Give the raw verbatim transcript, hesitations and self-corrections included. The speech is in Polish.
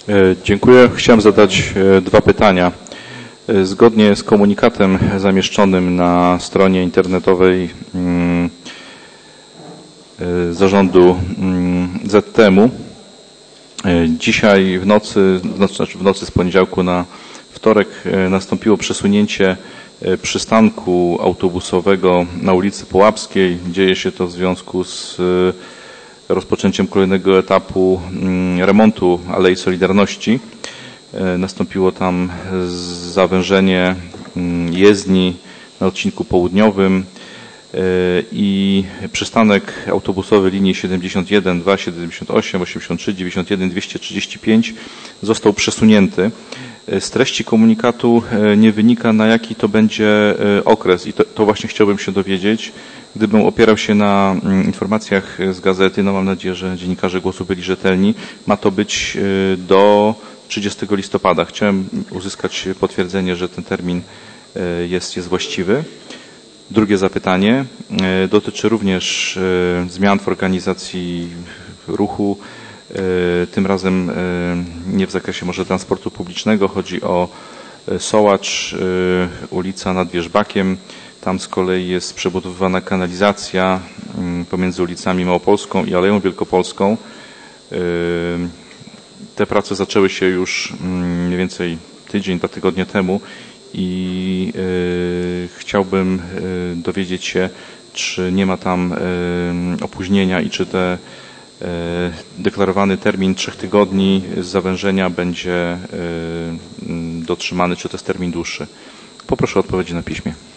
Dziękuję. Chciałem zadać dwa pytania. Zgodnie z komunikatem zamieszczonym na stronie internetowej zarządu Z T M-u, dzisiaj w nocy, znaczy w nocy z poniedziałku na wtorek nastąpiło przesunięcie przystanku autobusowego na ulicy Połapskiej. Dzieje się to w związku z rozpoczęciem kolejnego etapu remontu Alei Solidarności. Nastąpiło tam zawężenie jezdni na odcinku południowym i przystanek autobusowy linii siedemdziesiąt jeden, dwa, siedemdziesiąt osiem, osiemdziesiąt trzy, dziewięćdziesiąt jeden, dwieście trzydzieści pięć został przesunięty. Z treści komunikatu nie wynika, na jaki to będzie okres i to, to właśnie chciałbym się dowiedzieć. Gdybym opierał się na informacjach z gazety, no mam nadzieję, że dziennikarze Głosu byli rzetelni, ma to być do trzydziestego listopada. Chciałem uzyskać potwierdzenie, że ten termin jest, jest właściwy. Drugie zapytanie dotyczy również zmian w organizacji ruchu. Tym razem nie w zakresie może transportu publicznego. Chodzi o Sołacz, ulica nad Wierzbakiem. Tam z kolei jest przebudowywana kanalizacja pomiędzy ulicami Małopolską i Aleją Wielkopolską. Te prace zaczęły się już mniej więcej tydzień, dwa tygodnie temu i chciałbym dowiedzieć się, czy nie ma tam opóźnienia i czy te deklarowany termin trzech tygodni zawężenia będzie dotrzymany, czy to jest termin dłuższy. Poproszę o odpowiedzi na piśmie.